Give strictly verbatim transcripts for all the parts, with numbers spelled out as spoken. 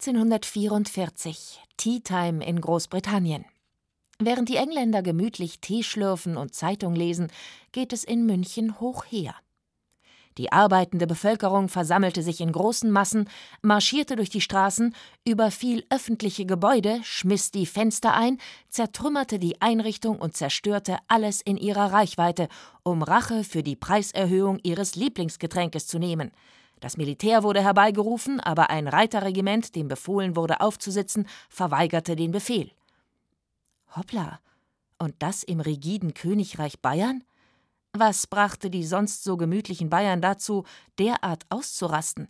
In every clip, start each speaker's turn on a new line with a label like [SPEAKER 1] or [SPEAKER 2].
[SPEAKER 1] achtzehnhundertvierundvierzig, Tea Time in Großbritannien. Während die Engländer gemütlich Tee schlürfen und Zeitung lesen, geht es in München hoch her. Die arbeitende Bevölkerung versammelte sich in großen Massen, marschierte durch die Straßen, überfiel öffentliche Gebäude, schmiss die Fenster ein, zertrümmerte die Einrichtung und zerstörte alles in ihrer Reichweite, um Rache für die Preiserhöhung ihres Lieblingsgetränkes zu nehmen. Das Militär wurde herbeigerufen, aber ein Reiterregiment, dem befohlen wurde aufzusitzen, verweigerte den Befehl. Hoppla, und das im rigiden Königreich Bayern? Was brachte die sonst so gemütlichen Bayern dazu, derart auszurasten?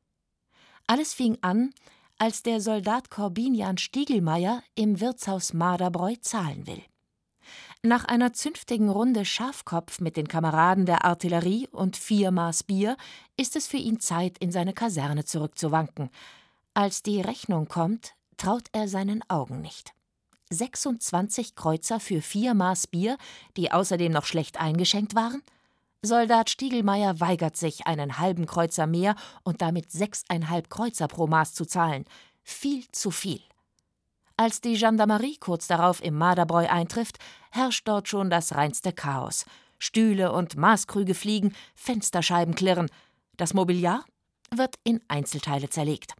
[SPEAKER 1] Alles fing an, als der Soldat Korbinian Stiegelmeier im Wirtshaus Marderbräu zahlen will. Nach einer zünftigen Runde Schafkopf mit den Kameraden der Artillerie und vier Maß Bier ist es für ihn Zeit, in seine Kaserne zurückzuwanken. Als die Rechnung kommt, traut er seinen Augen nicht. sechsundzwanzig Kreuzer für vier Maß Bier, die außerdem noch schlecht eingeschenkt waren? Soldat Stiegelmeier weigert sich, einen halben Kreuzer mehr und damit sechseinhalb Kreuzer pro Maß zu zahlen. Viel zu viel. Als die Gendarmerie kurz darauf im Marderbräu eintrifft, herrscht dort schon das reinste Chaos. Stühle und Maßkrüge fliegen, Fensterscheiben klirren. Das Mobiliar wird in Einzelteile zerlegt.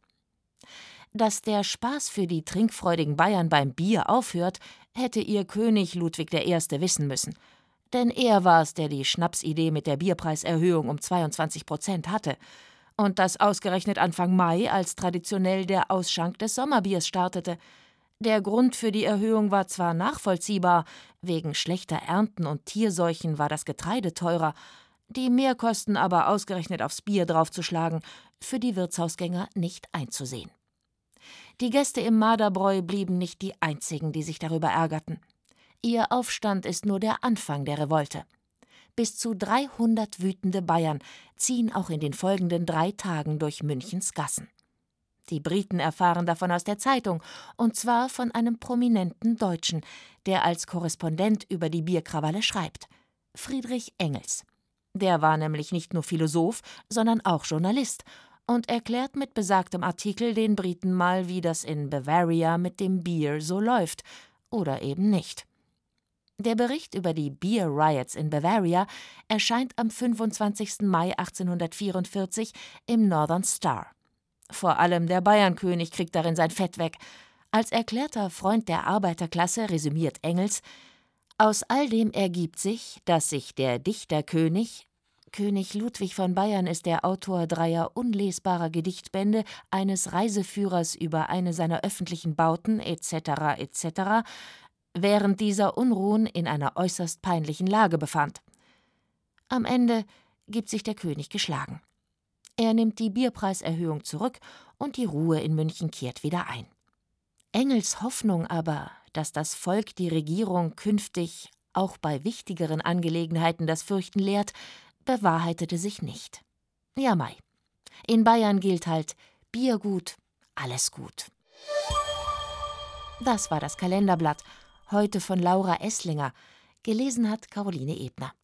[SPEAKER 1] Dass der Spaß für die trinkfreudigen Bayern beim Bier aufhört, hätte ihr König Ludwig der Erste wissen müssen. Denn er war es, der die Schnapsidee mit der Bierpreiserhöhung um zweiundzwanzig Prozent hatte. Und das ausgerechnet Anfang Mai, als traditionell der Ausschank des Sommerbiers startete. Der Grund für die Erhöhung war zwar nachvollziehbar, wegen schlechter Ernten und Tierseuchen war das Getreide teurer, die Mehrkosten aber ausgerechnet aufs Bier draufzuschlagen, für die Wirtshausgänger nicht einzusehen. Die Gäste im Marderbräu blieben nicht die einzigen, die sich darüber ärgerten. Ihr Aufstand ist nur der Anfang der Revolte. Bis zu dreihundert wütende Bayern ziehen auch in den folgenden drei Tagen durch Münchens Gassen. Die Briten erfahren davon aus der Zeitung, und zwar von einem prominenten Deutschen, der als Korrespondent über die Bierkrawalle schreibt: Friedrich Engels. Der war nämlich nicht nur Philosoph, sondern auch Journalist und erklärt mit besagtem Artikel den Briten mal, wie das in Bavaria mit dem Bier so läuft. Oder eben nicht. Der Bericht über die Beer Riots in Bavaria erscheint am fünfundzwanzigsten Mai achtzehnhundertvierundvierzig im Northern Star. Vor allem der Bayernkönig kriegt darin sein Fett weg. Als erklärter Freund der Arbeiterklasse resümiert Engels: Aus all dem ergibt sich, dass sich der Dichterkönig, König Ludwig von Bayern ist der Autor dreier unlesbarer Gedichtbände, eines Reiseführers über eine seiner öffentlichen Bauten et cetera et cetera, während dieser Unruhen in einer äußerst peinlichen Lage befand. Am Ende gibt sich der König geschlagen. Er nimmt die Bierpreiserhöhung zurück und die Ruhe in München kehrt wieder ein. Engels Hoffnung aber, dass das Volk die Regierung künftig auch bei wichtigeren Angelegenheiten das Fürchten lehrt, bewahrheitete sich nicht. Ja, Mai. In Bayern gilt halt: Bier gut, alles gut. Das war das Kalenderblatt, heute von Laura Esslinger. Gelesen hat Caroline Ebner.